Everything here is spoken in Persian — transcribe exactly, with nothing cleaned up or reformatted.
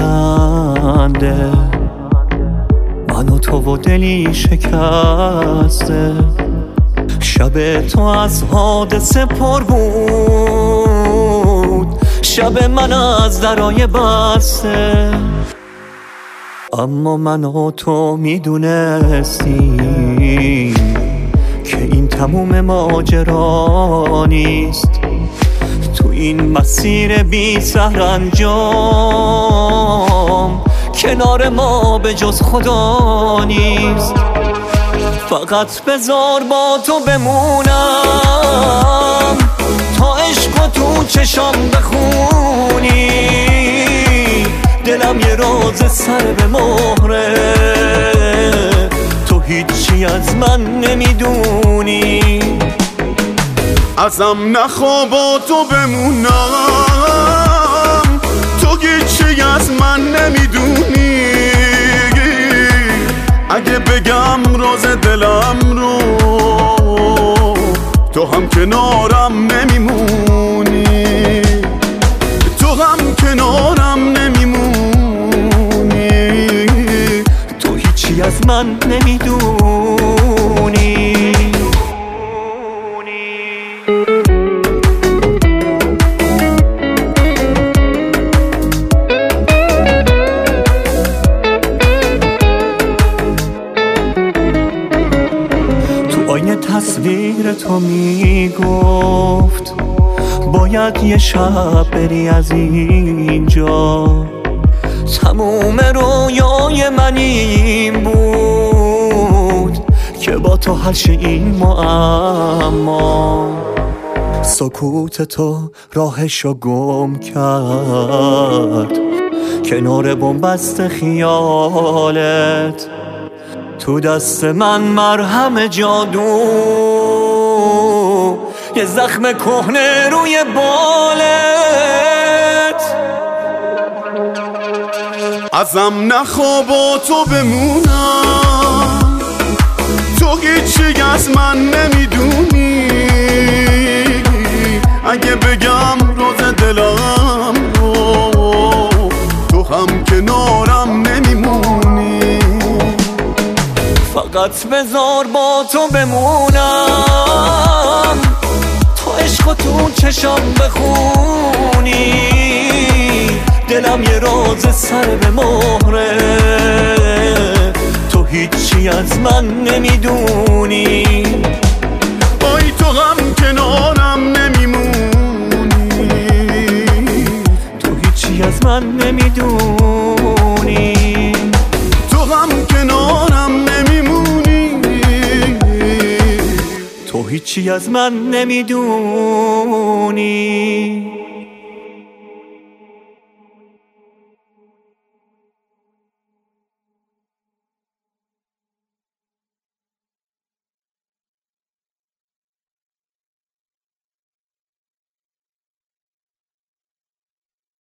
بلنده، من و تو و دلی شکسته. شب تو از حادثه پر بود، شب من از درای بسته. اما من و تو میدونستیم که این تموم ماجرا نیست. تو این مسیر بی سرانجام کنار ما به جز خدا نیست. فقط بذار با تو بمونم تا عشق تو چشام بخونی. دلم یه راز سر به مهره، تو هیچی از من نمیدونی. ازم نخوا با تو بمونم، تو هیچی از من نمیدونی. اگه بگم راز دلم رو، تو هم کنارم نمیمونی. تو هم کنارم نمیمونی. تو هیچی از من نمیدونی. آینه تصویر تو میگفت باید یه شب بری از اینجا. تموم رویای من این بود که با تو حل شه این معما. سکوت تو راهشو گم کرد کنار بنبست خیالت. تو دست من مرهم جادو، یه زخم کهنه روی بالت. ازم نخوا با تو بمونم، تو هیچی از من نمیدونی. اگه بگم راز دلم رو، تو هم کنارم نمیمونی. فقط بذار با تو بمونم تا عشق تو چشام بخونی. دلم یه راز سر به مهره، تو هیچی از من نمیدونی. وای تو هم کنارم نمیمونی. تو هیچی از من نمیدونی. تو هم کنارم نمیمونی. تو هیچی از من نمیدونی.